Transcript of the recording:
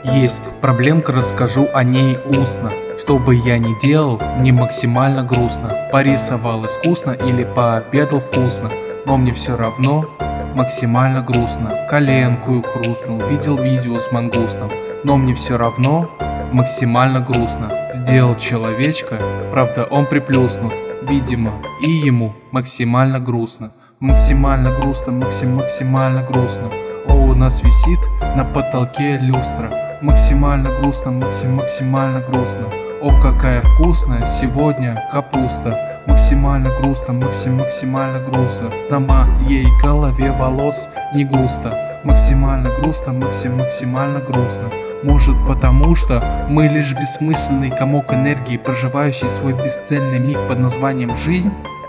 Есть проблемка, расскажу о ней устно. Что бы я ни делал, мне максимально грустно. Порисовал искусно или пообедал вкусно, но мне все равно максимально грустно. Коленку хрустнул, видел видео с мангустом, но мне все равно максимально грустно. Сделал человечка, правда он приплюснут, видимо, и ему максимально грустно. Максимально грустно, максимально грустно. О, у нас висит на потолке люстра. Максимально грустно, максимально грустно. О, какая вкусная сегодня капуста. Максимально грустно, максимально грустно. На моей голове волос не густо. Максимально грустно, максимально грустно. Может потому что мы лишь бессмысленный комок энергии, проживающий свой бесцельный миг под названием жизнь?